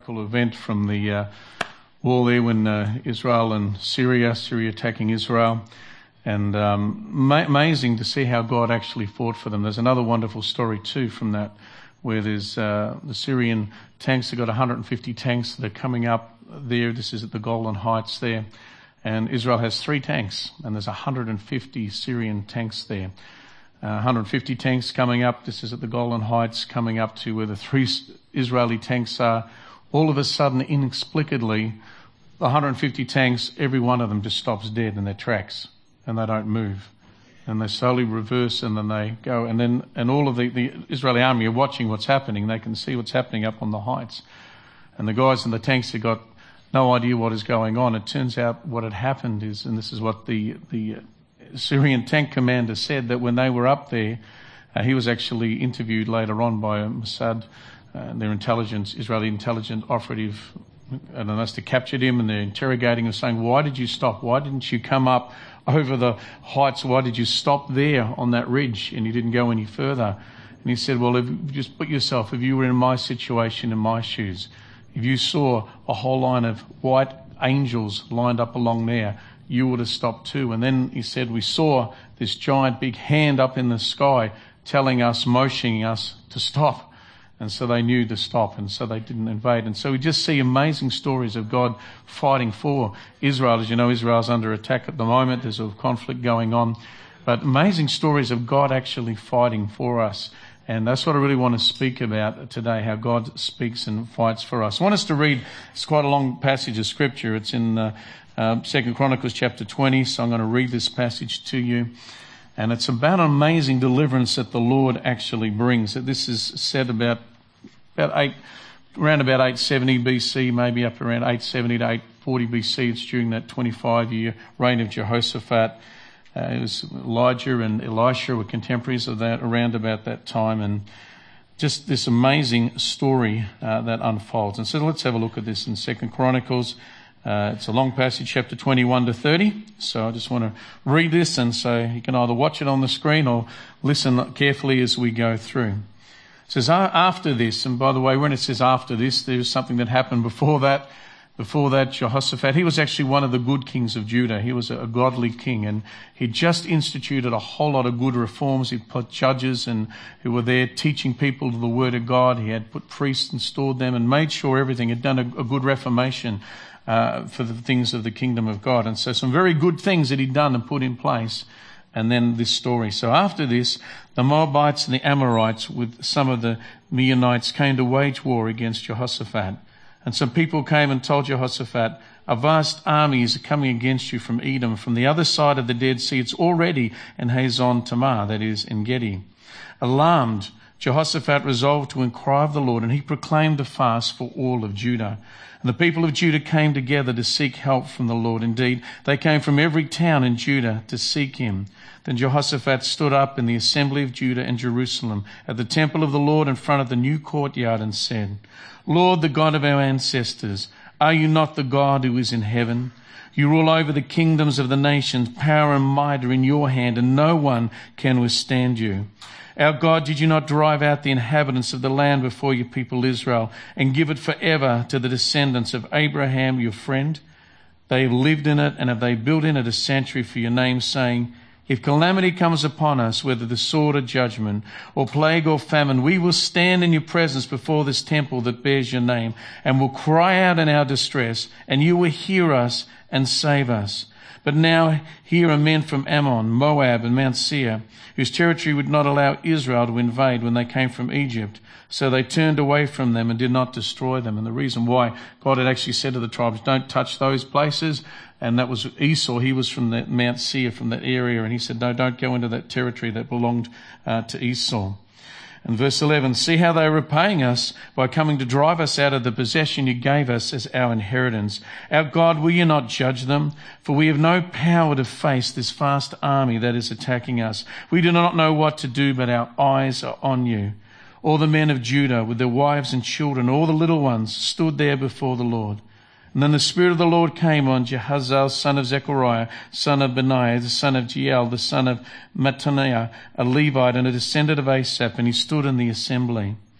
historical event from the war there when Israel and Syria attacking Israel. And amazing to see how God actually fought for them. There's another wonderful story too from that, where there's the Syrian tanks. They've got 150 tanks that are coming up there. This is at the Golan Heights there. And Israel has 3 tanks, and there's 150 Syrian tanks there. 150 tanks coming up. This is at the Golan Heights, coming up to where the 3 Israeli tanks are. All of a sudden, inexplicably, the 150 tanks, every one of them just stops dead in their tracks, and they don't move. And they slowly reverse, and then they go. And all of the Israeli army are watching what's happening. They can see what's happening up on the heights. And the guys in the tanks have got no idea what is going on. It turns out what had happened is, and this is what the Syrian tank commander said, that when they were up there, he was actually interviewed later on by Mossad, their Israeli intelligence operative, and they must have captured him, and they're interrogating him, saying, why did you stop? Why didn't you come up over the heights? Why did you stop there on that ridge and you didn't go any further? And he said, well, just put yourself, if you were in my situation, in my shoes, if you saw a whole line of white angels lined up along there, you would have stopped too. And then he said, we saw this giant big hand up in the sky telling us, motioning us to stop. And so they knew to stop, and so they didn't invade. And so we just see amazing stories of God fighting for Israel. As you know, Israel's under attack at the moment. There's a conflict going on. But amazing stories of God actually fighting for us. And that's what I really want to speak about today, how God speaks and fights for us. I want us to read, it's quite a long passage of Scripture. It's in 2 Chronicles chapter 20, so I'm going to read this passage to you. And it's about an amazing deliverance that the Lord actually brings. This is said around about 870 BC, maybe up around 870 to 840 BC. It's during that 25-year reign of Jehoshaphat. It was Elijah and Elisha were contemporaries of that around about that time, and just this amazing story that unfolds. And so let's have a look at this in 2 Chronicles. It's a long passage, chapter 21 to 30. So I just want to read this, and so you can either watch it on the screen or listen carefully as we go through. It says, after this, and by the way, when it says after this, there's something that happened before that. Before that, Jehoshaphat, he was actually one of the good kings of Judah. He was a godly king, and he just instituted a whole lot of good reforms. He put judges and who were there teaching people the word of God. He had put priests and stored them and made sure everything had done a good reformation for the things of the kingdom of God. And so some very good things that he'd done and put in place. And then this story. So after this, the Moabites and the Amorites with some of the Meunites came to wage war against Jehoshaphat. And some people came and told Jehoshaphat, a vast army is coming against you from Edom, from the other side of the Dead Sea. It's already in Hazon Tamar, that is, in Gedi. Alarmed, Jehoshaphat resolved to inquire of the Lord, and he proclaimed a fast for all of Judah. And the people of Judah came together to seek help from the Lord. Indeed, they came from every town in Judah to seek him. Then Jehoshaphat stood up in the assembly of Judah and Jerusalem at the temple of the Lord in front of the new courtyard and said, Lord, the God of our ancestors, are you not the God who is in heaven? You rule over the kingdoms of the nations. Power and might are in your hand, and no one can withstand you. Our God, did you not drive out the inhabitants of the land before your people Israel and give it forever to the descendants of Abraham, your friend? They have lived in it, and have they built in it a sanctuary for your name, saying, if calamity comes upon us, whether the sword or judgment, or plague or famine, we will stand in your presence before this temple that bears your name, and will cry out in our distress, and you will hear us and save us. But now here are men from Ammon, Moab, and Mount Seir, whose territory would not allow Israel to invade when they came from Egypt. So they turned away from them and did not destroy them. And the reason why God had actually said to the tribes, don't touch those places, and that was Esau. He was from that Mount Seir, from that area, and he said, no, don't go into that territory that belonged to Esau. And verse 11, see how they are repaying us by coming to drive us out of the possession you gave us as our inheritance. Our God, will you not judge them? For we have no power to face this vast army that is attacking us. We do not know what to do, but our eyes are on you. All the men of Judah with their wives and children, all the little ones, stood there before the Lord. And then the Spirit of the Lord came on Jehaziel, son of Zechariah, son of Benaiah, the son of Jeiel, the son of Mattaniah, a Levite and a descendant of Asaph, and he stood in the assembly.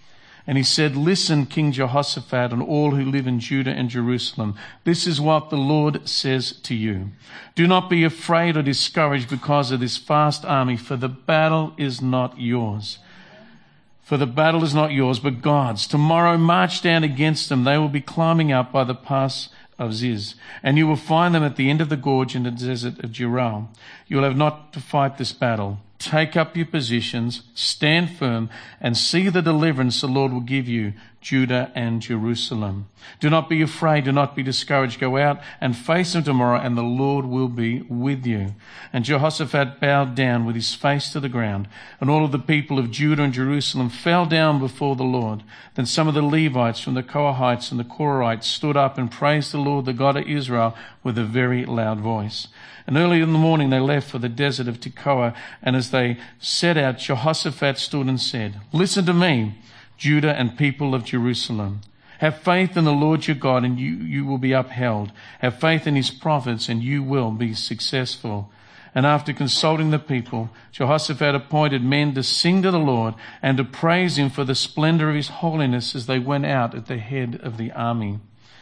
And he said, "Listen, King Jehoshaphat, and all who live in Judah and Jerusalem. This is what the Lord says to you. Do not be afraid or discouraged because of this vast army, for the battle is not yours. For the battle is not yours, but God's. Tomorrow march down against them. They will be climbing up by the pass of Ziz, and you will find them at the end of the gorge in the desert of Jeruel. You will have not to fight this battle. Take up your positions, stand firm, and see the deliverance the Lord will give you, Judah and Jerusalem. Do not be afraid, do not be discouraged. Go out and face them tomorrow, and the Lord will be with you." And Jehoshaphat bowed down with his face to the ground, and all of the people of Judah and Jerusalem fell down before the Lord. Then some of the Levites from the Kohathites and the Korhites stood up and praised the Lord, the God of Israel, with a very loud voice. And early in the morning they left for the desert of Tekoa, and as they set out, Jehoshaphat stood and said, "Listen to me, Judah and people of Jerusalem. Have faith in the Lord your God, and you will be upheld. Have faith in his prophets, and you will be successful." And after consulting the people, Jehoshaphat appointed men to sing to the Lord and to praise him for the splendor of his holiness as they went out at the head of the army.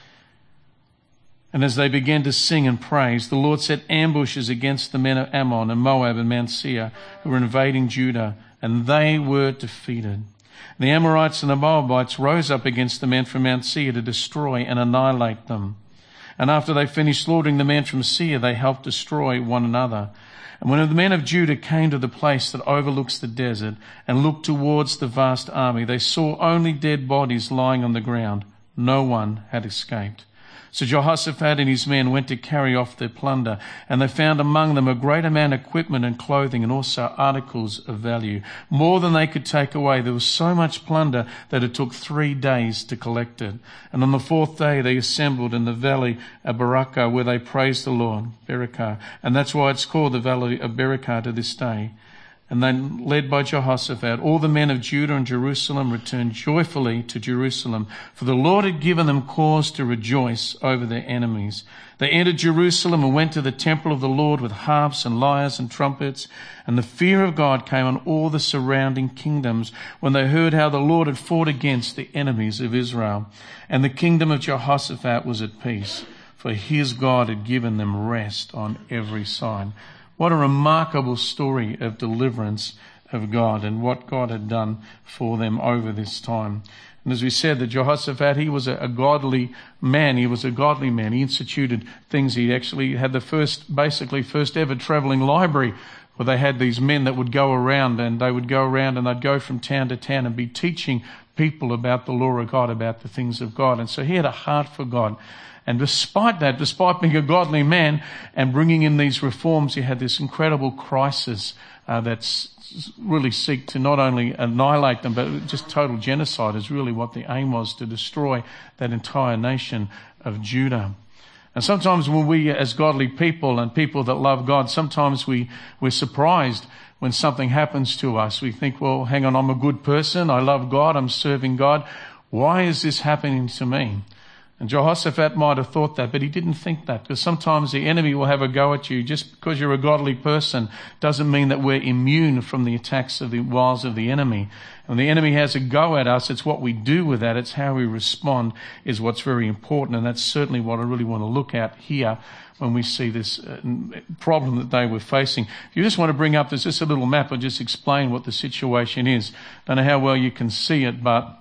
And as they began to sing and praise, the Lord set ambushes against the men of Ammon and Moab and Mount Seir who were invading Judah, and they were defeated. The Amorites and the Moabites rose up against the men from Mount Seir to destroy and annihilate them. And after they finished slaughtering the men from Seir, they helped destroy one another. And when the men of Judah came to the place that overlooks the desert and looked towards the vast army, they saw only dead bodies lying on the ground. No one had escaped. So Jehoshaphat and his men went to carry off their plunder, and they found among them a great amount of equipment and clothing and also articles of value, more than they could take away. There was so much plunder that it took 3 days to collect it. And on the 4th day they assembled in the valley of Berakah, where they praised the Lord, Berakah. And that's why it's called the valley of Berakah to this day. And then, led by Jehoshaphat, all the men of Judah and Jerusalem returned joyfully to Jerusalem, for the Lord had given them cause to rejoice over their enemies. They entered Jerusalem and went to the temple of the Lord with harps and lyres and trumpets, and the fear of God came on all the surrounding kingdoms when they heard how the Lord had fought against the enemies of Israel. And the kingdom of Jehoshaphat was at peace, for his God had given them rest on every side. What a remarkable story of deliverance of God and what God had done for them over this time. And as we said, that Jehoshaphat, he was a godly man. He was a godly man. He instituted things. He actually had the first ever travelling library, where they had these men that would go around and they'd go from town to town and be teaching people about the law of God, about the things of God. And so he had a heart for God. And despite being a godly man and bringing in these reforms, he had this incredible crisis that's really seek to not only annihilate them, but just total genocide is really what the aim was, to destroy that entire nation of Judah. And sometimes when we, as godly people and people that love God, sometimes we're surprised when something happens to us. We think, well, hang on, I'm a good person, I love God, I'm serving God. Why is this happening to me? And Jehoshaphat might have thought that, but he didn't think that, because sometimes the enemy will have a go at you. Just because you're a godly person doesn't mean that we're immune from the attacks of the wiles of the enemy. When the enemy has a go at us, it's what we do with that, it's how we respond is what's very important. And that's certainly what I really want to look at here when we see this problem that they were facing. If you just want to bring up, there's just a little map, I'll just explain what the situation is. Don't know how well you can see it, but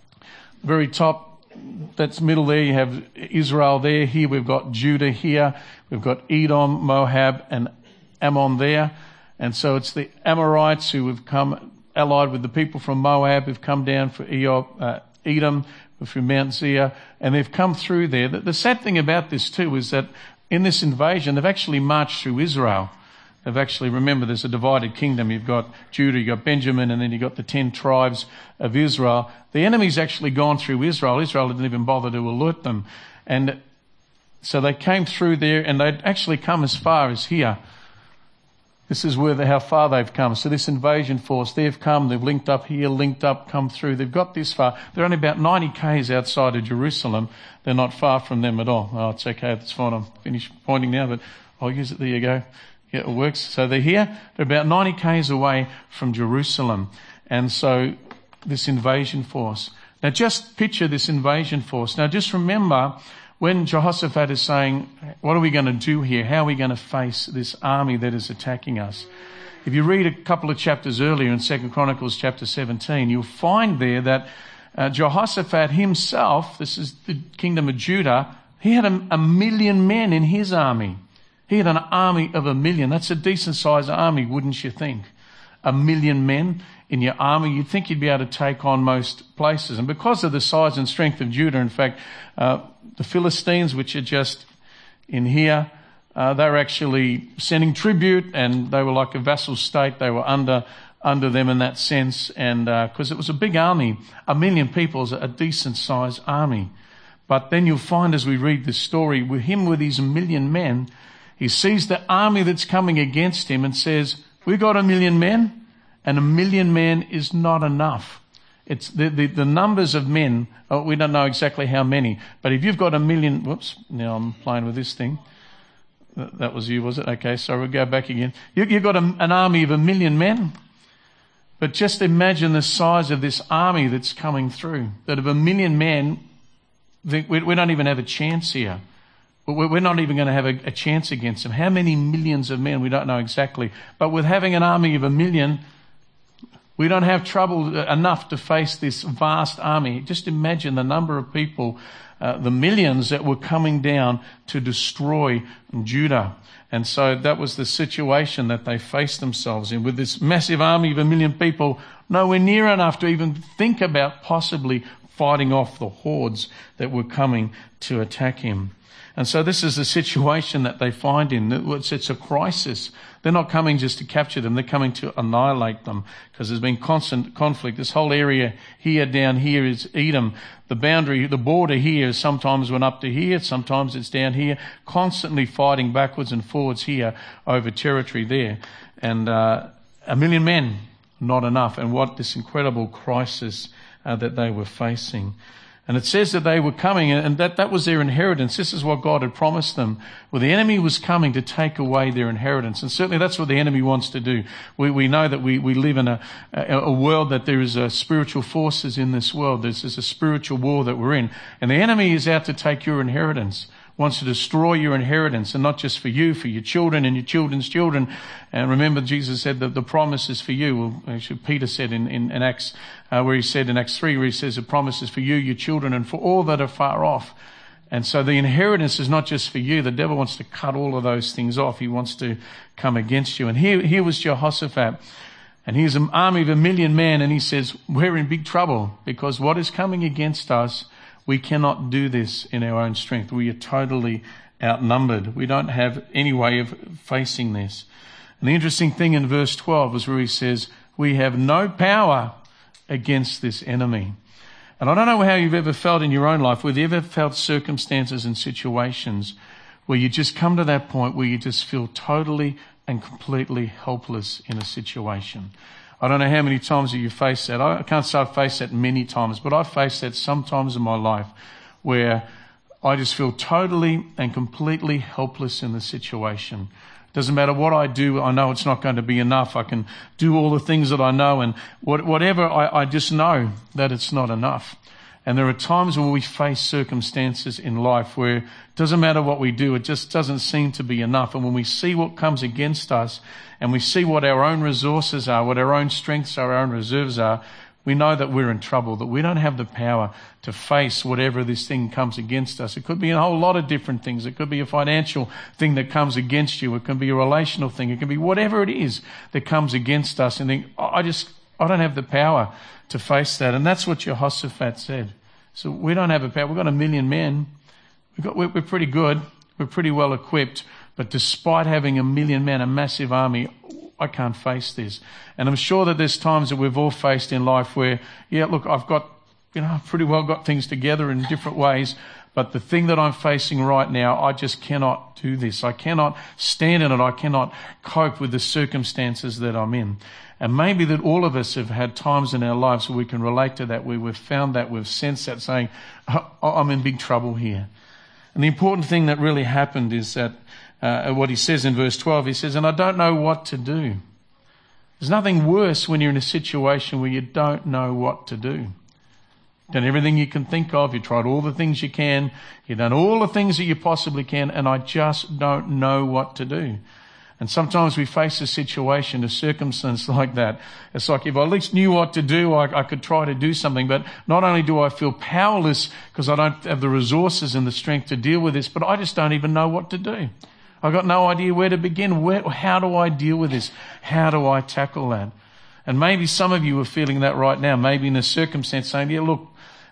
very top, that's middle there, you have Israel there. Here we've got Judah here. We've got Edom, Moab and Ammon there. And so it's the Amorites who have come allied with the people from Moab, who've come down for Edom, through Mount Seir, and they've come through there. The sad thing about this too is that in this invasion, they've actually marched through Israel. They've actually, remember, there's a divided kingdom. You've got Judah, you've got Benjamin, and then you've got the 10 tribes of Israel. The enemy's actually gone through Israel. Israel didn't even bother to alert them. And so they came through there, and they'd actually come as far as here. This is how far they've come. So this invasion force, they've come, they've linked up here, come through. They've got this far. They're only about 90 k's outside of Jerusalem. They're not far from them at all. Oh, it's okay, that's fine. I'm finished pointing now, but I'll use it. There you go. Yeah, it works. So they're here. They're about 90 k's away from Jerusalem. And so this invasion force, Now just picture this invasion force. Now just remember when Jehoshaphat is saying, what are we going to do here? How are we going to face this army that is attacking us? If you read a couple of chapters earlier in 2 Chronicles chapter 17, you'll find there that Jehoshaphat himself, this is the kingdom of Judah, he had a million men in his army. He had an army of 1 million. That's a decent sized army, wouldn't you think? 1 million men in your army. You'd think you'd be able to take on most places. And because of the size and strength of Judah, in fact, the Philistines, which are just in here, they were actually sending tribute, and they were like a vassal state. They were under them in that sense. And because it was a big army, 1 million people is a decent sized army. But then you'll find as we read this story, with his 1 million men, he sees the army that's coming against him and says, we've got 1 million men, and 1 million men is not enough. It's the numbers of men, we don't know exactly how many, but if you've got 1 million, whoops, now I'm playing with this thing. That was you, was it? Okay, so we'll go back again. You've got an army of 1 million men, but just imagine the size of this army that's coming through. That of 1 million men, we don't even have a chance here. We're not even going to have a chance against them. How many millions of men, we don't know exactly. But with having an army of 1 million, we don't have trouble enough to face this vast army. Just imagine the number of people, the millions that were coming down to destroy Judah. And so that was the situation that they faced themselves in. With this massive army of 1 million people, nowhere near enough to even think about possibly fighting off the hordes that were coming to attack him. And so this is the situation that they find in. It's a crisis. They're not coming just to capture them. They're coming to annihilate them because there's been constant conflict. This whole area here, down here is Edom. The boundary, the border here sometimes went up to here. Sometimes it's down here. Constantly fighting backwards and forwards here over territory there. And 1 million men, not enough. And what this incredible crisis that they were facing. And it says that they were coming, and that was their inheritance. This is what God had promised them. Well, the enemy was coming to take away their inheritance. And certainly that's what the enemy wants to do. We know that we live in a world that there is spiritual forces in this world. There's a spiritual war that we're in. And the enemy is out to take your inheritance, wants to destroy your inheritance, and not just for you, for your children and your children's children. And remember, Jesus said that the promise is for you. Well, actually, Peter said in Acts, where he said in Acts 3, where he says the promise is for you, your children, and for all that are far off. And so the inheritance is not just for you. The devil wants to cut all of those things off. He wants to come against you. And here was Jehoshaphat. And he's an army of 1 million men, and he says, we're in big trouble because what is coming against us, we cannot do this in our own strength. We are totally outnumbered. We don't have any way of facing this. And the interesting thing in verse 12 is where he says, we have no power against this enemy. And I don't know how you've ever felt in your own life, whether you've ever felt circumstances and situations where you just come to that point where you just feel totally and completely helpless in a situation. I don't know how many times you face that. I can't say I've faced that many times, but I've faced that sometimes in my life where I just feel totally and completely helpless in the situation. Doesn't matter what I do, I know it's not going to be enough. I can do all the things that I know, and whatever, I just know that it's not enough. And there are times when we face circumstances in life where it doesn't matter what we do, it just doesn't seem to be enough. And when we see what comes against us and we see what our own resources are, what our own strengths are, our own reserves are, we know that we're in trouble, that we don't have the power to face whatever this thing comes against us. It could be a whole lot of different things. It could be a financial thing that comes against you. It can be a relational thing. It can be whatever it is that comes against us, and think, I don't have the power to face that. And that's what Jehoshaphat said. So we don't have a power. We've got 1 million men. We're pretty good. We're pretty well equipped. But despite having 1 million men, a massive army, I can't face this. And I'm sure that there's times that we've all faced in life where, yeah, look, I've got, pretty well got things together in different ways. But the thing that I'm facing right now, I just cannot do this. I cannot stand in it. I cannot cope with the circumstances that I'm in. And maybe that all of us have had times in our lives where we can relate to that, where we've found that, we've sensed that, saying, I'm in big trouble here. And the important thing that really happened is that what he says in verse 12, he says, and I don't know what to do. There's nothing worse when you're in a situation where you don't know what to do. Done everything you can think of. You tried all the things you can. You've done all the things that you possibly can, and I just don't know what to do. And sometimes we face a situation, a circumstance like that. It's like, if I at least knew what to do, I could try to do something. But not only do I feel powerless because I don't have the resources and the strength to deal with this, but I just don't even know what to do. I've got no idea where to begin. How do I deal with this? How do I tackle that? And maybe some of you are feeling that right now. Maybe in a circumstance saying, look,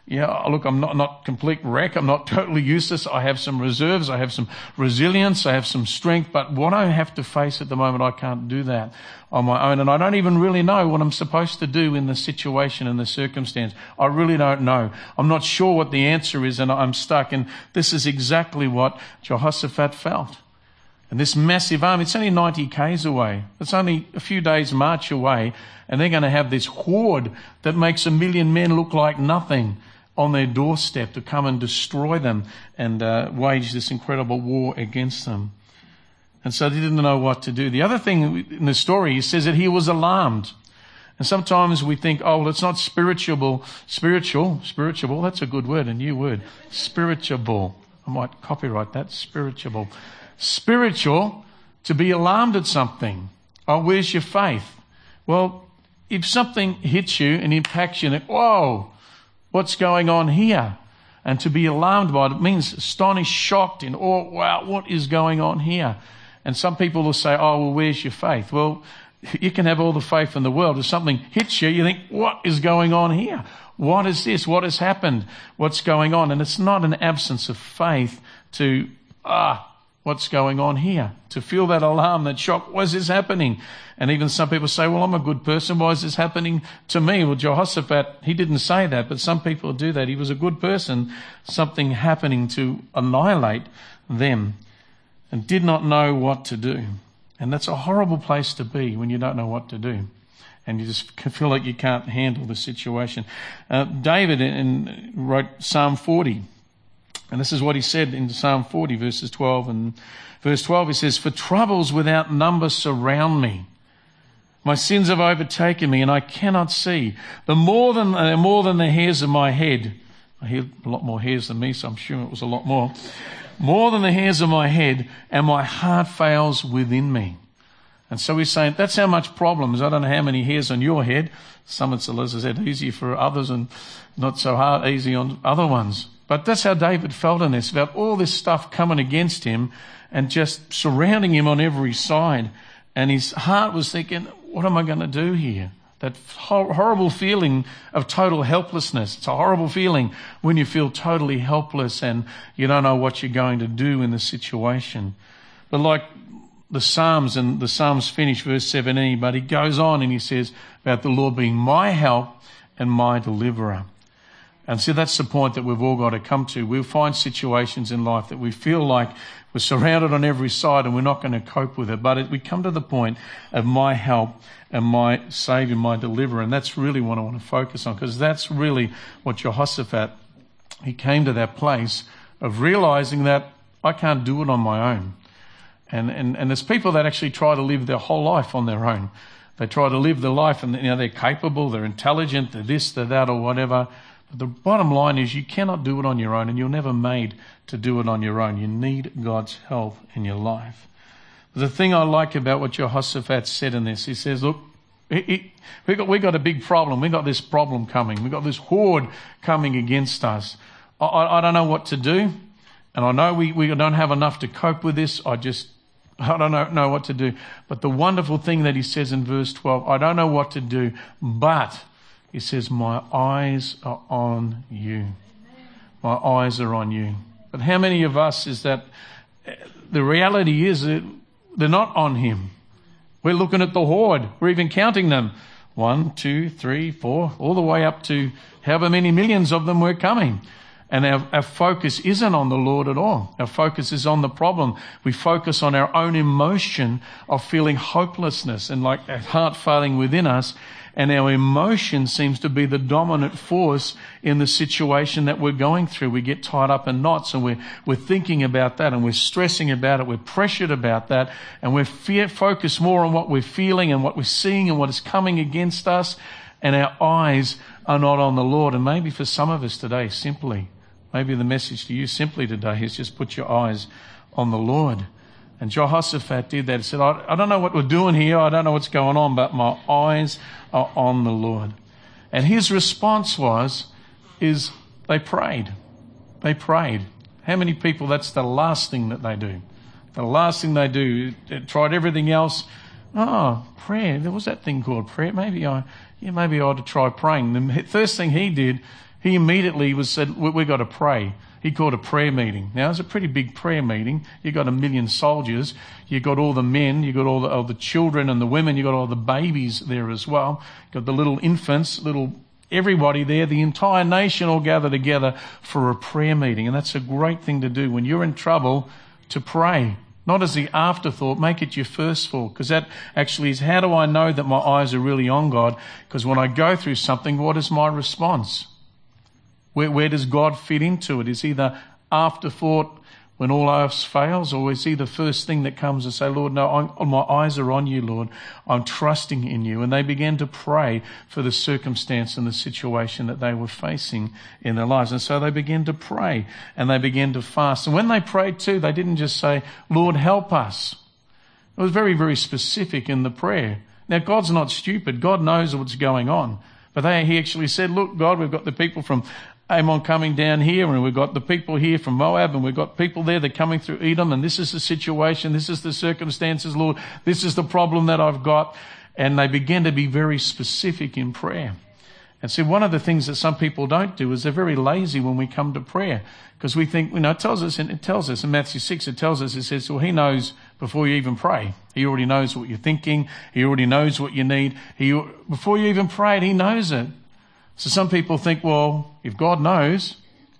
I'm not complete wreck. I'm not totally useless. I have some reserves. I have some resilience. I have some strength. But what I have to face at the moment, I can't do that on my own. And I don't even really know what I'm supposed to do in the situation and the circumstance. I really don't know. I'm not sure what the answer is, and I'm stuck. And this is exactly what Jehoshaphat felt. And this massive army, it's only 90 k's away. It's only a few days' march away. And they're going to have this horde that makes 1 million men look like nothing on their doorstep to come and destroy them and wage this incredible war against them. And so they didn't know what to do. The other thing in the story, he says that he was alarmed. And sometimes we think, oh, well, it's not spiritual, that's a good word, a new word. Spiritual. I might copyright that, spiritual. Spiritual, to be alarmed at something. Oh, where's your faith? Well, if something hits you and impacts you, and whoa, what's going on here? And to be alarmed by it means astonished, shocked, in awe, wow, what is going on here? And some people will say, oh, well, where's your faith? Well, you can have all the faith in the world. If something hits you, you think, what is going on here? What is this? What has happened? What's going on? And it's not an absence of faith to, what's going on here? To feel that alarm, that shock, why is this happening? And even some people say, well, I'm a good person, why is this happening to me? Well, Jehoshaphat, he didn't say that, but some people do that. He was a good person, something happening to annihilate them, and did not know what to do. And that's a horrible place to be when you don't know what to do. And you just feel like you can't handle the situation. David wrote Psalm 40. And this is what he said in Psalm 40, verses 12. And verse 12, he says, for troubles without number surround me. My sins have overtaken me, and I cannot see. More than the hairs of my head. I hear a lot more hairs than me, so I'm sure it was a lot more. More than the hairs of my head, and my heart fails within me. And so he's saying, that's how much problems. I don't know how many hairs on your head. Some, it's, as I said, easy for others and not so hard, easy on other ones. But that's how David felt in this, about all this stuff coming against him and just surrounding him on every side. And his heart was thinking, what am I going to do here? That horrible feeling of total helplessness. It's a horrible feeling when you feel totally helpless and you don't know what you're going to do in the situation. But like the Psalms, and the Psalms finish verse 17, but he goes on and he says about the Lord being my help and my deliverer. And so that's the point that we've all got to come to. We'll find situations in life that we feel like we're surrounded on every side and we're not going to cope with it. But we come to the point of my help and my Saviour, my deliverer. And that's really what I want to focus on, because that's really what Jehoshaphat, he came to that place of realizing that I can't do it on my own. And there's people that actually try to live their whole life on their own. They try to live their life and they're capable, they're intelligent, they're this, they're that or whatever. But the bottom line is you cannot do it on your own, and you're never made to do it on your own. You need God's help in your life. The thing I like about what Jehoshaphat said in this, he says, look, we got a big problem. We got this problem coming. We got this horde coming against us. I don't know what to do, and I know we don't have enough to cope with this. I don't know what to do. But the wonderful thing that he says in verse 12, I don't know what to do, but he says, my eyes are on you. My eyes are on you. But how many of us is that the reality is that they're not on him. We're looking at the horde. We're even counting them. 1, 2, 3, 4, all the way up to however many millions of them were coming. And our focus isn't on the Lord at all. Our focus is on the problem. We focus on our own emotion of feeling hopelessness and like a heart failing within us. And our emotion seems to be the dominant force in the situation that we're going through. We get tied up in knots and we're thinking about that and we're stressing about it. We're pressured about that and we're focused more on what we're feeling and what we're seeing and what is coming against us. and our eyes are not on the Lord. And maybe for some of us today, simply, maybe the message to you simply today is just put your eyes on the Lord. And Jehoshaphat did that. He said, I don't know what we're doing here. I don't know what's going on, but my eyes are on the Lord. And his response is they prayed. They prayed. How many people, that's the last thing that they do? The last thing they do, they tried everything else. Oh, prayer. There was that thing called prayer. Maybe I ought to try praying. The first thing he did, he immediately said, we've got to pray. He called a prayer meeting. Now, it's a pretty big prayer meeting. You got 1 million soldiers. You got all the men. You got all the children and the women. You got all the babies there as well. You got the little infants, everybody there. The entire nation all gathered together for a prayer meeting. And that's a great thing to do when you're in trouble, to pray. Not as the afterthought, make it your first thought. Because that actually is, how do I know that my eyes are really on God? Because when I go through something, what is my response? Where does God fit into it? Is he the afterthought when all else fails, or is he the first thing that comes and say, Lord, no, my eyes are on you, Lord. I'm trusting in you. And they began to pray for the circumstance and the situation that they were facing in their lives. And so they began to pray and they began to fast. And when they prayed too, they didn't just say, Lord, help us. It was very, very specific in the prayer. Now, God's not stupid. God knows what's going on. But he actually said, look, God, we've got the people from Ammon coming down here, and we've got the people here from Moab, and we've got people there that are coming through Edom, and this is the situation, this is the circumstances, Lord, this is the problem that I've got. And they began to be very specific in prayer. And see, one of the things that some people don't do is they're very lazy when we come to prayer, because we think, it tells us in Matthew 6, it says, well, he knows before you even pray. He already knows what you're thinking. He already knows what you need. Before you even prayed, he knows it. So some people think, well, if God knows,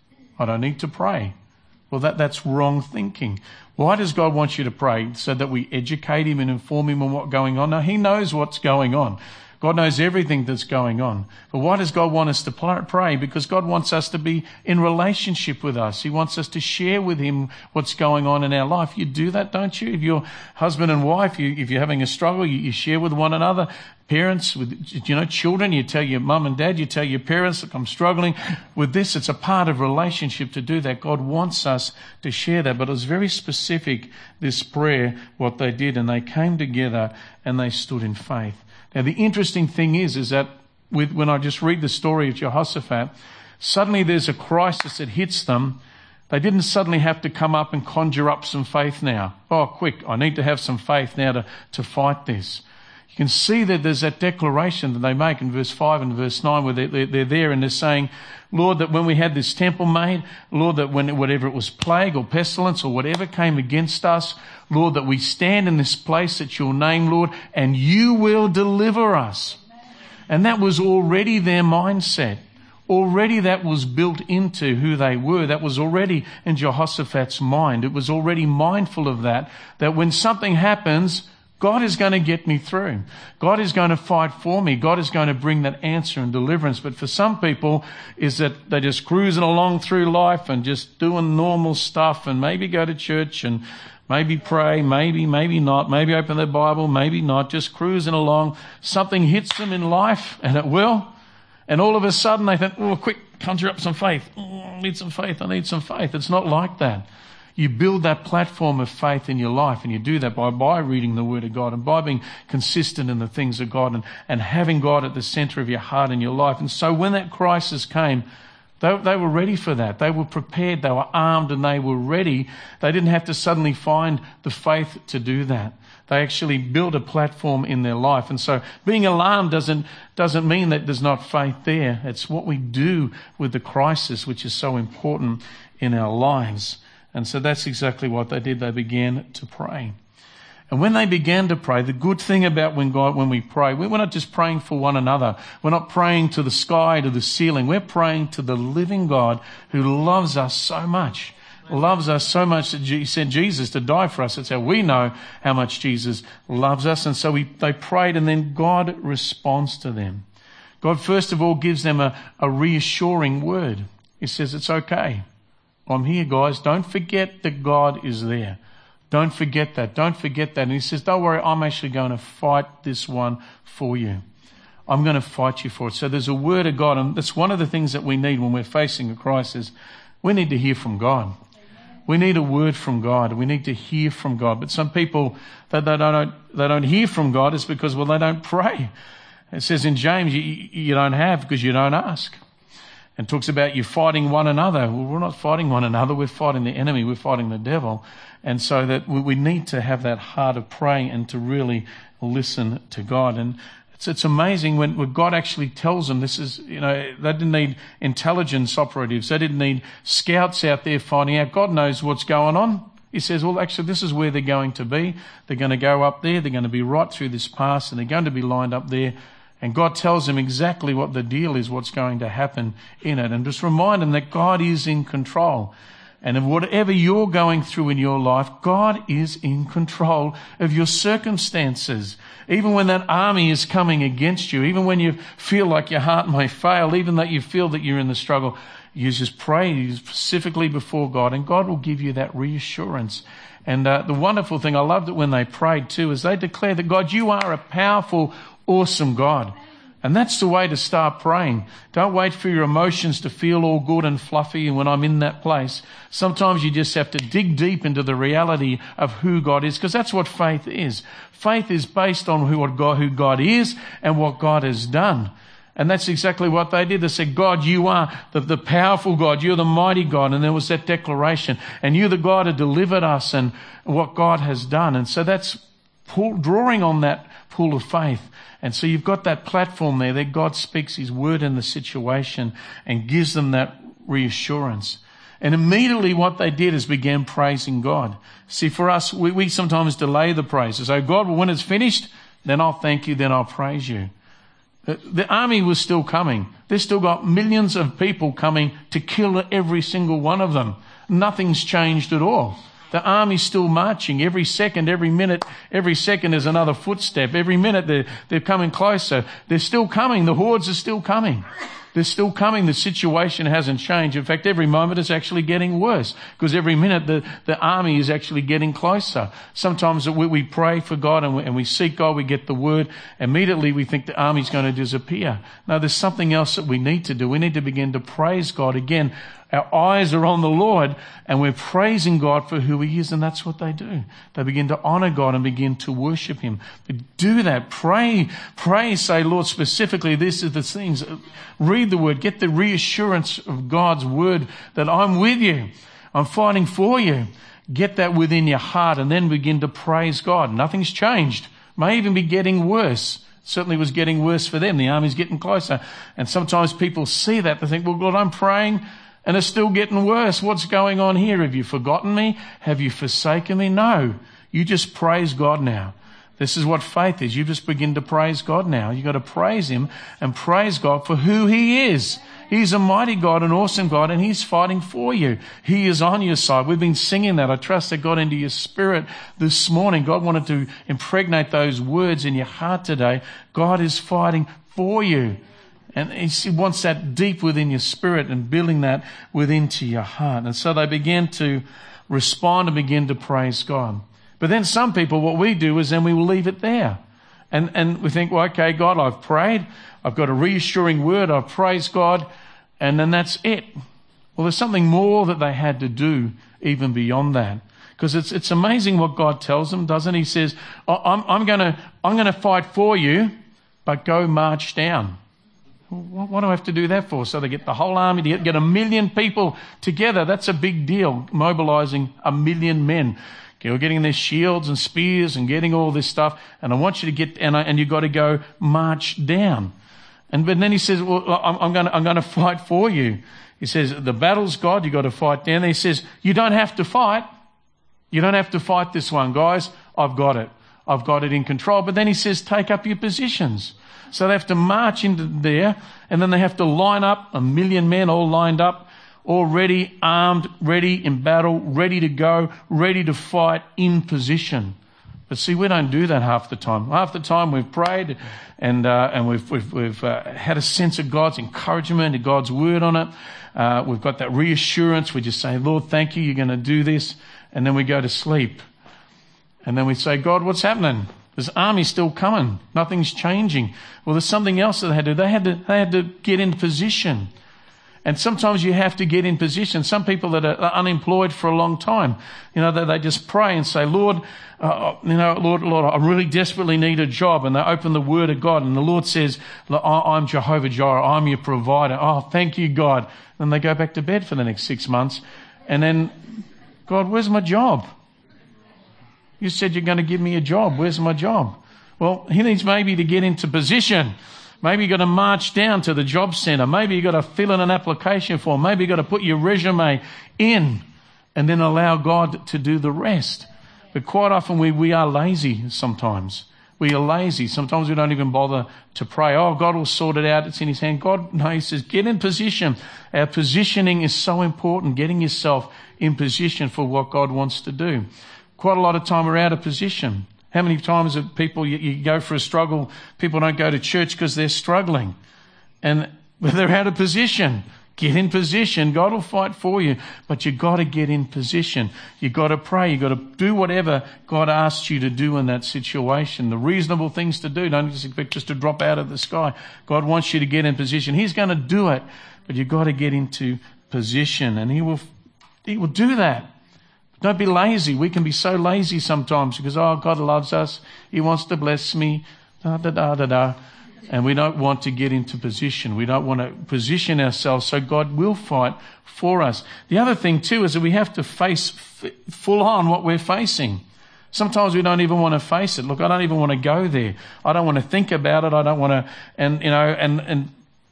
I don't need to pray. Well, that's wrong thinking. Why does God want you to pray? So that we educate him and inform him on what's going on? No, he knows what's going on. God knows everything that's going on. But why does God want us to pray? Because God wants us to be in relationship with us. He wants us to share with him what's going on in our life. You do that, don't you? If you're husband and wife, if you're having a struggle, you share with one another. Parents, with children, you tell your mum and dad, you tell your parents, look, I'm struggling with this. It's a part of relationship to do that. God wants us to share that. But it was very specific, this prayer, what they did. And they came together and they stood in faith. Now, the interesting thing is that when I just read the story of Jehoshaphat, suddenly there's a crisis that hits them. They didn't suddenly have to come up and conjure up some faith now. Oh, quick, I need to have some faith now to fight this. You can see that there's that declaration that they make in verse 5 and verse 9 where they're there and they're saying, Lord, that when we had this temple made, Lord, that whatever it was plague or pestilence or whatever came against us, Lord, that we stand in this place at your name, Lord, and you will deliver us. And that was already their mindset. Already that was built into who they were. That was already in Jehoshaphat's mind. It was already mindful of that when something happens, God is going to get me through. God is going to fight for me. God is going to bring that answer and deliverance. But for some people is that they're just cruising along through life and just doing normal stuff and maybe go to church and maybe pray, maybe not, maybe open their Bible, maybe not, just cruising along. Something hits them in life, and it will. And all of a sudden they think, oh, quick, conjure up some faith. I need some faith. It's not like that. You build that platform of faith in your life, and you do that by reading the Word of God and by being consistent in the things of God and having God at the center of your heart and your life. And so when that crisis came, they were ready for that. They were prepared, they were armed, and they were ready. They didn't have to suddenly find the faith to do that. They actually built a platform in their life. And so being alarmed doesn't mean that there's not faith there. It's what we do with the crisis, which is so important in our lives. And so that's exactly what they did. They began to pray. And when they began to pray, the good thing about when we pray, we're not just praying for one another. We're not praying to the sky, to the ceiling. We're praying to the living God who loves us so much. Loves us so much that he sent Jesus to die for us. That's how we know how much Jesus loves us. And so they prayed, and then God responds to them. God, first of all, gives them a reassuring word. He says, it's okay. I'm here, guys. Don't forget that God is there. Don't forget that. Don't forget that. And he says, don't worry, I'm actually going to fight this one for you. I'm going to fight you for it. So there's a word of God, and that's one of the things that we need when we're facing a crisis. We need to hear from God. We need a word from God. We need to hear from God. But some people, they don't hear from God. It's because, well, they don't pray. It says in James, you don't have because you don't ask. And talks about you fighting one another. Well, we're not fighting one another. We're fighting the enemy. We're fighting the devil. And so that we need to have that heart of praying and to really listen to God. And it's amazing when God actually tells them this is, they didn't need intelligence operatives. They didn't need scouts out there finding out. God knows what's going on. He says, well, actually, this is where they're going to be. They're going to go up there. They're going to be right through this pass, and they're going to be lined up there. And God tells them exactly what the deal is, what's going to happen in it. And just remind them that God is in control. And of whatever you're going through in your life, God is in control of your circumstances. Even when that army is coming against you, even when you feel like your heart may fail, even though you feel that you're in the struggle, you just pray specifically before God, and God will give you that reassurance. And the wonderful thing, I loved it when they prayed too, is they declared that, God, you are a powerful, awesome God. And that's the way to start praying. Don't wait for your emotions to feel all good and fluffy. And when I'm in that place, sometimes you just have to dig deep into the reality of who God is, because that's what faith is. Faith is based on who God is and what God has done. And that's exactly what they did. They said, God, you are the powerful God. You're the mighty God. And there was that declaration. And you're the God who delivered us and what God has done. And so that's drawing on that pool of faith. And so you've got that platform there that God speaks his word in the situation and gives them that reassurance. And immediately what they did is began praising God. See, for us, we sometimes delay the praises. So God, well, when it's finished, then I'll thank you, then I'll praise you. The army was still coming. They've still got millions of people coming to kill every single one of them. Nothing's changed at all. The army's still marching. Every second, every minute, every second is another footstep. Every minute they're coming closer. They're still coming. The hordes are still coming. They're still coming. The situation hasn't changed. In fact, every moment it's actually getting worse, because every minute the army is actually getting closer. Sometimes we pray for God and we seek God, we get the word. Immediately we think the army's going to disappear. No, there's something else that we need to do. We need to begin to praise God again. Our eyes are on the Lord and we're praising God for who he is, and that's what they do. They begin to honor God and begin to worship him. But do that. Pray, say, Lord, specifically, this is the things. Read the word. Get the reassurance of God's word that I'm with you. I'm fighting for you. Get that within your heart and then begin to praise God. Nothing's changed. May even be getting worse. Certainly was getting worse for them. The army's getting closer. And sometimes people see that. They think, well, God, I'm praying and it's still getting worse. What's going on here? Have you forgotten me? Have you forsaken me? No. You just praise God now. This is what faith is. You just begin to praise God now. You've got to praise him and praise God for who he is. He's a mighty God, an awesome God, and he's fighting for you. He is on your side. We've been singing that. I trust that got into your spirit this morning. God wanted to impregnate those words in your heart today. God is fighting for you. And he wants that deep within your spirit and building that within to your heart. And so they began to respond and begin to praise God. But then some people, what we do is then we will leave it there. And we think, well, okay, God, I've prayed. I've got a reassuring word. I've praised God. And then that's it. Well, there's something more that they had to do even beyond that. Because it's amazing what God tells them, doesn't he? He says, I'm going to fight for you, but go march down. What do I have to do that for? So they get the whole army to get 1 million people together. That's a big deal, mobilizing 1 million men. You're getting their shields and spears and getting all this stuff. And I want you to get, and you've got to go march down. But then he says, well, I'm going to fight for you. He says, the battle's God, you've got to fight down. Then he says, you don't have to fight. You don't have to fight this one, guys. I've got it. I've got it in control. But then he says, take up your positions. So they have to march into there, and then they have to line up, 1 million men all lined up, all ready, armed, ready in battle, ready to go, ready to fight in position. But see, we don't do that half the time. Half the time we've prayed and we've had a sense of God's encouragement and God's word on it. We've got that reassurance. We just say, Lord, thank you. You're going to do this. And then we go to sleep. And then we say, God, what's happening? This army's still coming. Nothing's changing. Well, there's something else that they had to do. They had to get in position. And sometimes you have to get in position. Some people that are unemployed for a long time, they just pray and say, Lord, Lord, I really desperately need a job. And they open the Word of God and the Lord says, I'm Jehovah Jireh. I'm your provider. Oh, thank you, God. And they go back to bed for the next 6 months. And then, God, where's my job? You said you're going to give me a job. Where's my job? Well, he needs maybe to get into position. Maybe you've got to march down to the job centre. Maybe you've got to fill in an application form. Maybe you've got to put your resume in and then allow God to do the rest. But quite often we are lazy sometimes. We are lazy. Sometimes we don't even bother to pray. Oh, God will sort it out. It's in his hand. God, no, he says, get in position. Our positioning is so important, getting yourself in position for what God wants to do. Quite a lot of time we're out of position. How many times have people, you go for a struggle, people don't go to church because they're struggling and they're out of position. Get in position. God will fight for you, but you've got to get in position. You've got to pray. You've got to do whatever God asks you to do in that situation. The reasonable things to do. Don't just expect just to drop out of the sky. God wants you to get in position. He's going to do it, but you've got to get into position and He will do that. Don't be lazy. We can be so lazy sometimes because, God loves us. He wants to bless me. And we don't want to get into position. We don't want to position ourselves so God will fight for us. The other thing too is that we have to face full on what we're facing. Sometimes we don't even want to face it. Look, I don't even want to go there. I don't want to think about it. I don't want to, and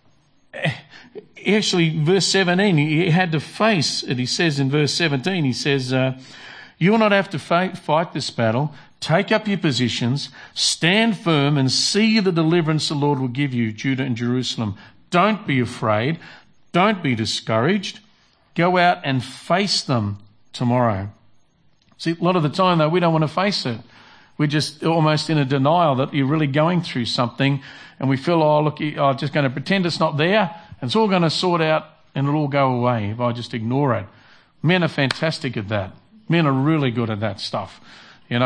actually, verse 17, he had to face it. He says in verse 17, he says, you will not have to fight this battle. Take up your positions, stand firm, and see the deliverance the Lord will give you, Judah and Jerusalem. Don't be afraid. Don't be discouraged. Go out and face them tomorrow. See, a lot of the time, though, we don't want to face it. We're just almost in a denial that you're really going through something, and we feel, I'm just going to pretend it's not there. It's all going to sort out and it'll all go away if I just ignore it. Men are fantastic at that. Men are really good at that stuff. Your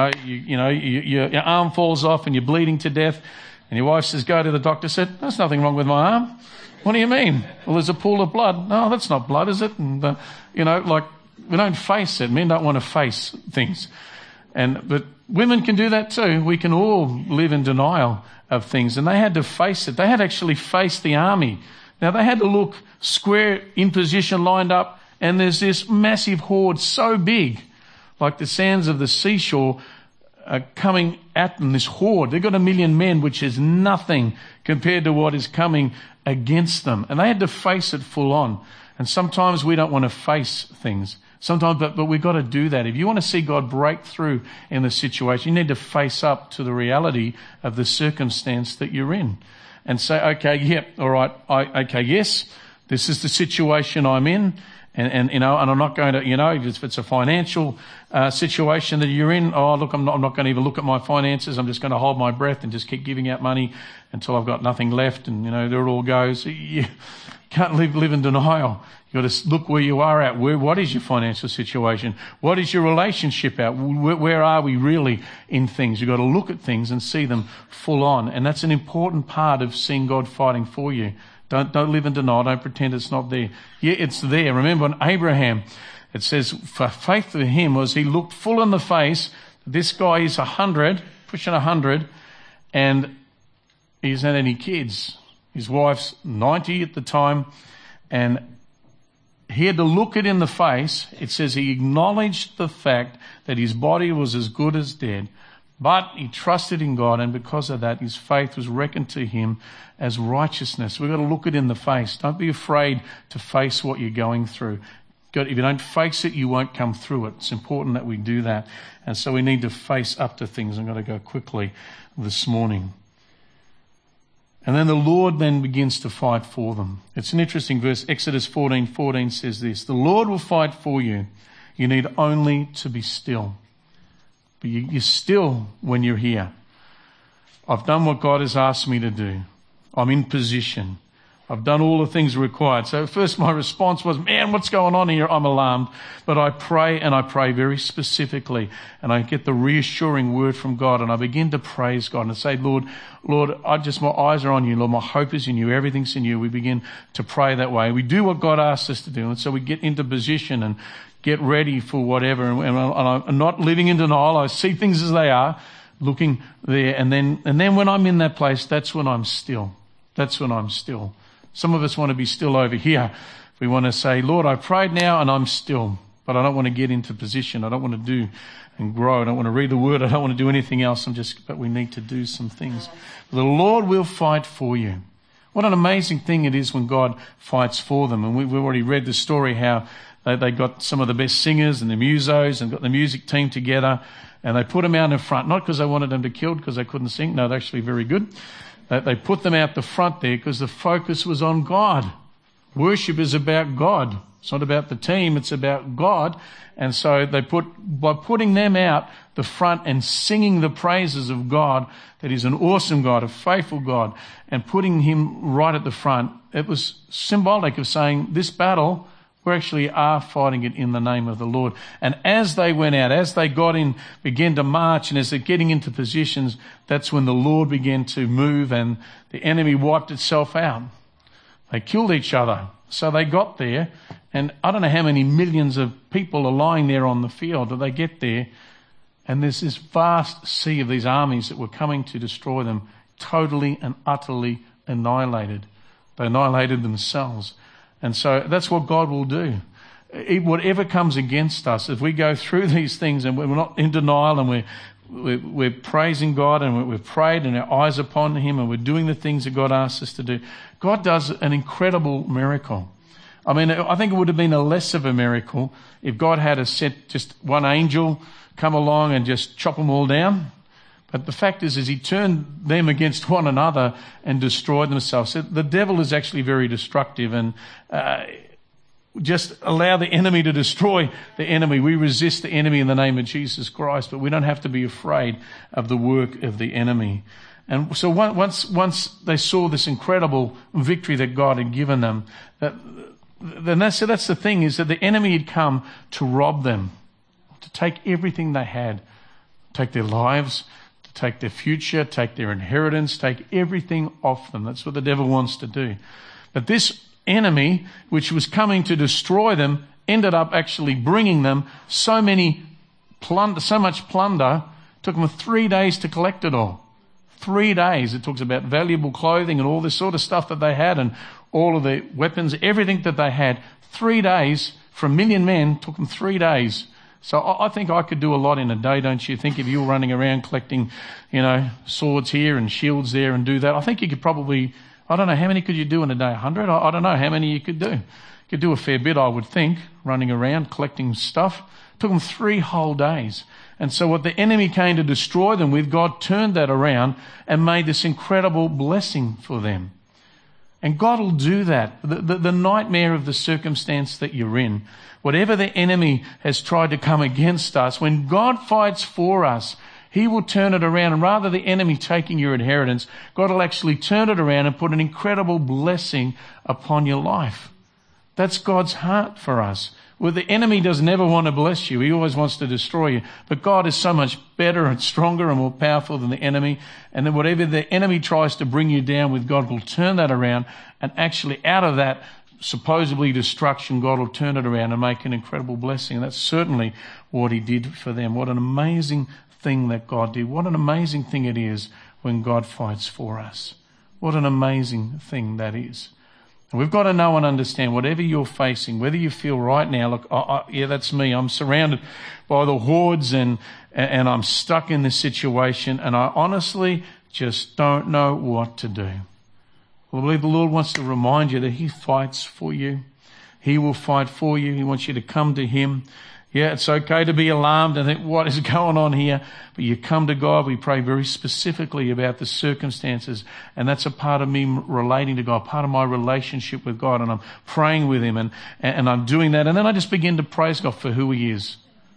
arm falls off and you're bleeding to death and your wife says, go to the doctor. Said, there's nothing wrong with my arm. What do you mean? Well, there's a pool of blood. No, that's not blood, is it? And, we don't face it. Men don't want to face things. But women can do that too. We can all live in denial of things. And they had to face it. They had actually faced the army. Now, they had to look square in position, lined up, and there's this massive horde so big, like the sands of the seashore, coming at them, this horde. They've got 1 million men, which is nothing compared to what is coming against them. And they had to face it full on. And sometimes we don't want to face things. Sometimes, but we've got to do that. If you want to see God break through in the situation, you need to face up to the reality of the circumstance that you're in. And say, okay, yep, all right, yes, this is the situation I'm in, and I'm not going to, if it's a financial situation that you're in, I'm not going to even look at my finances. I'm just going to hold my breath and just keep giving out money until I've got nothing left, and there it all goes. You can't live in denial. You've got to look where you are at. What is your financial situation? What is your relationship at? Where are we really in things? You've got to look at things and see them full on. And that's an important part of seeing God fighting for you. Don't live in denial. Don't pretend it's not there. Yeah, it's there. Remember on Abraham, it says, for faith to him was he looked full in the face. This guy is 100, pushing 100, and he hasn't had any kids. His wife's 90 at the time, and he had to look it in the face. It says he acknowledged the fact that his body was as good as dead, but he trusted in God, and because of that, his faith was reckoned to him as righteousness. We've got to look it in the face. Don't be afraid to face what you're going through. If you don't face it, you won't come through it. It's important that we do that. And so we need to face up to things. I'm going to go quickly this morning. And then the Lord then begins to fight for them. It's an interesting verse. Exodus 14:14 says this, the Lord will fight for you. You need only to be still. But you're still when you're here. I've done what God has asked me to do. I'm in position. I've done all the things required. So first my response was, man, what's going on here? I'm alarmed. But I pray, and I pray very specifically, and I get the reassuring word from God, and I begin to praise God and say, Lord, my eyes are on you. Lord, my hope is in you. Everything's in you. We begin to pray that way. We do what God asks us to do. And so we get into position and get ready for whatever. And I'm not living in denial. I see things as they are, looking there. And then when I'm in that place, that's when I'm still. That's when I'm still. Some of us want to be still over here. We want to say, Lord, I prayed now and I'm still. But I don't want to get into position. I don't want to do and grow. I don't want to read the word. I don't want to do anything else. But we need to do some things. The Lord will fight for you. What an amazing thing it is when God fights for them. And we've already read the story how they got some of the best singers and the musos and got the music team together. And they put them out in front, not because they wanted them to be killed because they couldn't sing. No, they're actually very good. They put them out the front there because the focus was on God. Worship is about God. It's not about the team, it's about God. And so by putting them out the front and singing the praises of God, that He's an awesome God, a faithful God, and putting Him right at the front, it was symbolic of saying this battle, we actually are fighting it in the name of the Lord. And as they went out, as they got in, began to march, and as they're getting into positions, that's when the Lord began to move and the enemy wiped itself out. They killed each other. So they got there, and I don't know how many millions of people are lying there on the field, but they get there, and there's this vast sea of these armies that were coming to destroy them, totally and utterly annihilated. They annihilated themselves. And so that's what God will do. Whatever comes against us, if we go through these things and we're not in denial and we're praising God and we've prayed and our eyes upon Him and we're doing the things that God asks us to do, God does an incredible miracle. I mean, I think it would have been a less of a miracle if God had sent just one angel come along and just chop them all down. But the fact is He turned them against one another and destroyed themselves. So the devil is actually very destructive, and just allow the enemy to destroy the enemy. We resist the enemy in the name of Jesus Christ, but we don't have to be afraid of the work of the enemy. And so once they saw this incredible victory that God had given them, that's the thing, is that the enemy had come to rob them, to take everything they had, take their lives, take their future, take their inheritance, take everything off them. That's what the devil wants to do. But this enemy, which was coming to destroy them, ended up actually bringing them so much plunder, took them 3 days to collect it all. 3 days. It talks about valuable clothing and all this sort of stuff that they had and all of the weapons, everything that they had. 3 days for 1 million men took them 3 days. So I think I could do a lot in a day, don't you think? If you were running around collecting, swords here and shields there and do that, I think you could probably, I don't know, how many could you do in a day? 100? I don't know how many you could do. You could do a fair bit, I would think, running around collecting stuff. It took them 3 whole days. And so what the enemy came to destroy them with, God turned that around and made this incredible blessing for them. And God will do that. The nightmare of the circumstance that you're in, whatever the enemy has tried to come against us, when God fights for us, He will turn it around. And rather the enemy taking your inheritance, God will actually turn it around and put an incredible blessing upon your life. That's God's heart for us. Well, the enemy doesn't ever want to bless you. He always wants to destroy you. But God is so much better and stronger and more powerful than the enemy. And then whatever the enemy tries to bring you down with, God will turn that around. And actually out of that supposedly destruction, God will turn it around and make an incredible blessing. And that's certainly what He did for them. What an amazing thing that God did. What an amazing thing it is when God fights for us. What an amazing thing that is. And we've got to know and understand whatever you're facing, whether you feel right now, look, yeah, that's me. I'm surrounded by the hordes and I'm stuck in this situation and I honestly just don't know what to do. Well, I believe the Lord wants to remind you that He fights for you. He will fight for you. He wants you to come to Him. Yeah, it's okay to be alarmed and think, what is going on here? But you come to God. We pray very specifically about the circumstances. And that's a part of me relating to God, part of my relationship with God. And I'm praying with Him and I'm doing that. And then I just begin to praise God for who He is.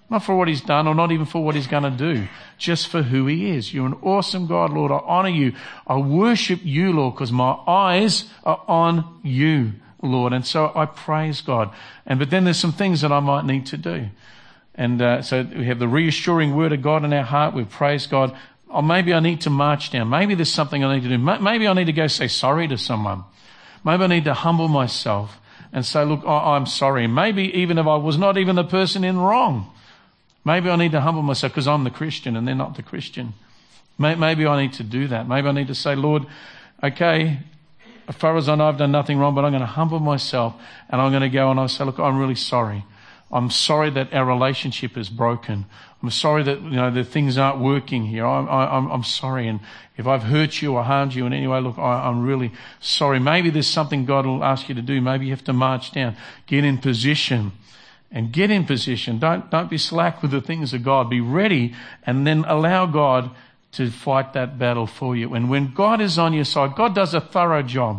Not for what he's done or not even for what he's going to do, just for who he is. You're an awesome God, Lord. I honor you. I worship you, Lord, because my eyes are on you, Lord. And so I praise God. But then there's some things that I might need to do. And so we have the reassuring word of God in our heart. We praise God. Or maybe I need to march down. Maybe there's something I need to do. Maybe I need to go say sorry to someone. Maybe I need to humble myself and say, look, I'm sorry. Maybe even if I was not even the person in wrong. Maybe I need to humble myself because I'm the Christian and they're not the Christian. Maybe I need to do that. Maybe I need to say, Lord, okay, as far as I know, I've done nothing wrong, but I'm going to humble myself and I'm going to go and I'll say, look, I'm really sorry. I'm sorry that our relationship is broken. I'm sorry that, that things aren't working here. I'm sorry. And if I've hurt you or harmed you in any way, look, I'm really sorry. Maybe there's something God will ask you to do. Maybe you have to march down, get in position. And get in position. Don't be slack with the things of God. Be ready and then allow God to fight that battle for you. And when God is on your side, God does a thorough job,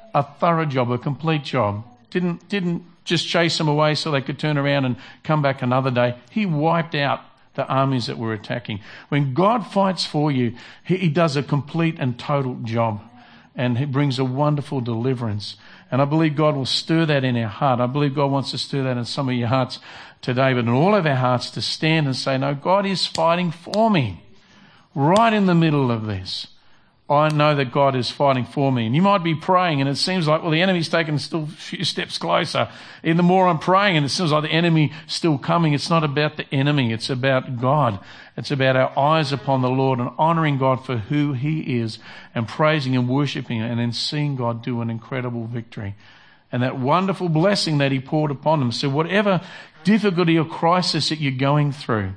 a complete job. Didn't just chase them away so they could turn around and come back another day. He wiped out the armies that were attacking. When God fights for you, he does a complete and total job. And he brings a wonderful deliverance. And I believe God will stir that in our heart. I believe God wants to stir that in some of your hearts today, but in all of our hearts to stand and say, no, God is fighting for me. Right in the middle of this, I know that God is fighting for me. And you might be praying and it seems like, well, the enemy's taken still a few steps closer. And the more I'm praying and it seems like the enemy still coming, it's not about the enemy. It's about God. It's about our eyes upon the Lord and honoring God for who he is and praising and worshiping and then seeing God do an incredible victory. And that wonderful blessing that he poured upon them. So whatever difficulty or crisis that you're going through,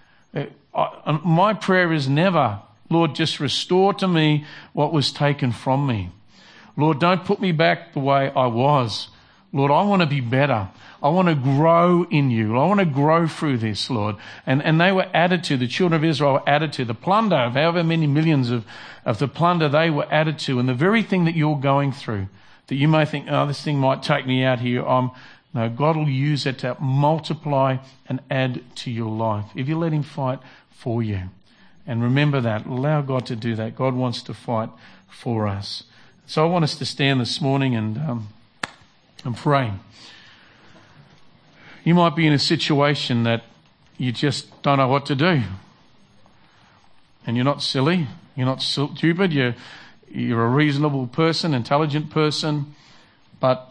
my prayer is never, Lord, just restore to me what was taken from me. Lord, don't put me back the way I was. Lord, I want to be better. I want to grow in you. I want to grow through this, Lord. And they were added to, the children of Israel were added to. The plunder of however many millions of the plunder they were added to. And the very thing that you're going through, that you may think, oh, this thing might take me out here. No, God will use it to multiply and add to your life if you let him fight for you. And remember that. Allow God to do that. God wants to fight for us. So I want us to stand this morning and pray. You might be in a situation that you just don't know what to do. And you're not silly. You're not stupid. You're a reasonable person, intelligent person. But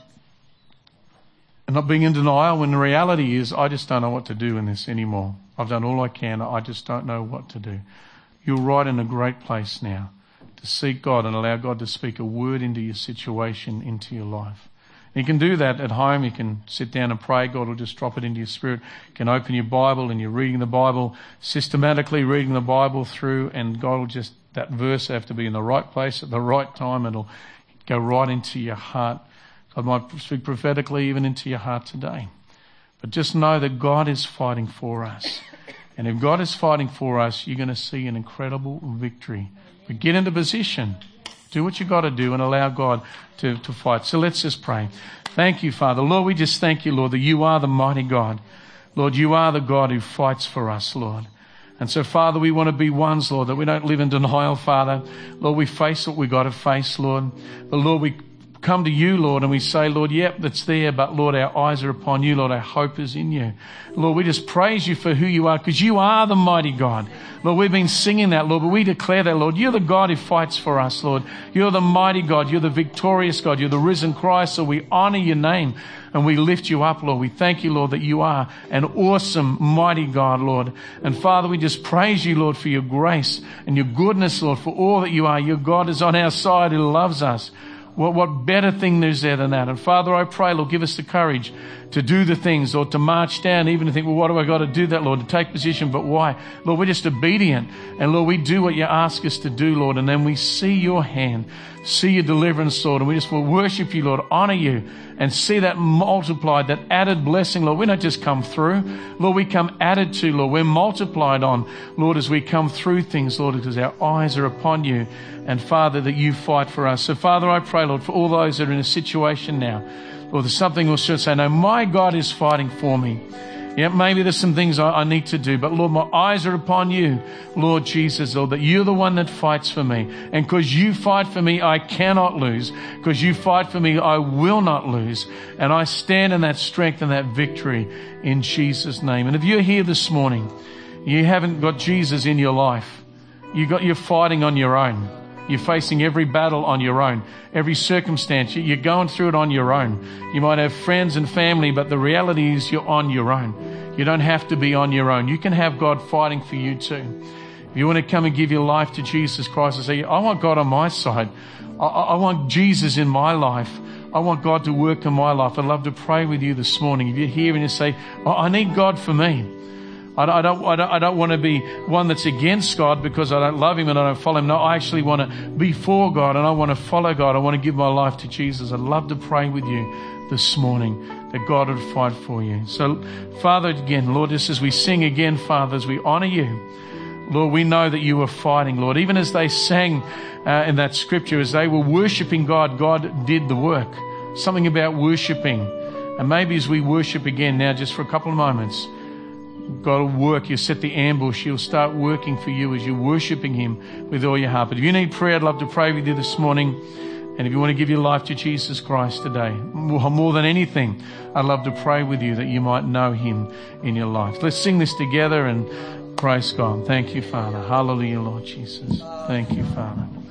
not being in denial when the reality is, I just don't know what to do in this anymore. I've done all I can. I just don't know what to do. You're right in a great place now to seek God and allow God to speak a word into your situation, into your life. You can do that at home. You can sit down and pray. God will just drop it into your spirit. You can open your Bible and you're reading the Bible, systematically reading the Bible through, and God will just, that verse have to be in the right place at the right time. It'll go right into your heart. God might speak prophetically even into your heart today. But just know that God is fighting for us. And if God is fighting for us, you're going to see an incredible victory. But get into position. Do what you got to do and allow God to fight. So let's just pray. Thank you, Father. Lord, we just thank you, Lord, that you are the mighty God. Lord, you are the God who fights for us, Lord. And so, Father, we want to be ones, Lord, that we don't live in denial, Father. Lord, we face what we got to face, Lord. But Lord, we come to you, Lord, and we say, Lord, yep, that's there, but Lord, our eyes are upon you, Lord, our hope is in you. Lord, we just praise you for who you are, because you are the mighty God. Lord, we've been singing that, Lord, but we declare that, Lord, you're the God who fights for us, Lord. You're the mighty God, you're the victorious God, you're the risen Christ, so we honor your name and we lift you up, Lord. We thank you, Lord, that you are an awesome, mighty God, Lord. And Father, we just praise you, Lord, for your grace and your goodness, Lord, for all that you are. Your God is on our side who loves us. What better thing is there than that? And Father, I pray, Lord, give us the courage to do the things, or to march down, even to think, well, what do I got to do that, Lord, to take position, but why? Lord, we're just obedient. And Lord, we do what you ask us to do, Lord, and then we see your hand, see your deliverance, Lord, and we just will worship you, Lord, honor you, and see that multiplied, that added blessing, Lord. We don't just come through, Lord, we come added to, Lord. We're multiplied on, Lord, as we come through things, Lord, because our eyes are upon you, and Father, that you fight for us. So Father, I pray, Lord, for all those that are in a situation now, Lord, there's something we'll should say, no, my God is fighting for me. Yeah, maybe there's some things I need to do, but Lord, my eyes are upon you, Lord Jesus, Lord, that you're the one that fights for me. And because you fight for me, I cannot lose. Because you fight for me, I will not lose. And I stand in that strength and that victory in Jesus' name. And if you're here this morning, you haven't got Jesus in your life, you're fighting on your own. You're facing every battle on your own, every circumstance. You're going through it on your own. You might have friends and family, but the reality is you're on your own. You don't have to be on your own. You can have God fighting for you too. If you want to come and give your life to Jesus Christ and say, I want God on my side. I want Jesus in my life. I want God to work in my life. I'd love to pray with you this morning. If you're here and you say, I need God for me. I don't want to be one that's against God because I don't love Him and I don't follow Him. No, I actually want to be for God and I want to follow God. I want to give my life to Jesus. I'd love to pray with you this morning that God would fight for you. So, Father, again, Lord, just as we sing again, Father, as we honor you, Lord, we know that you were fighting, Lord. Even as they sang in that scripture, as they were worshiping God, God did the work. Something about worshiping. And maybe as we worship again now, just for a couple of moments, God will work. You'll set the ambush. He'll start working for you as you're worshiping Him with all your heart. But if you need prayer, I'd love to pray with you this morning. And if you want to give your life to Jesus Christ today, more than anything, I'd love to pray with you that you might know Him in your life. Let's sing this together and praise God. Thank you, Father. Hallelujah, Lord Jesus. Thank you, Father.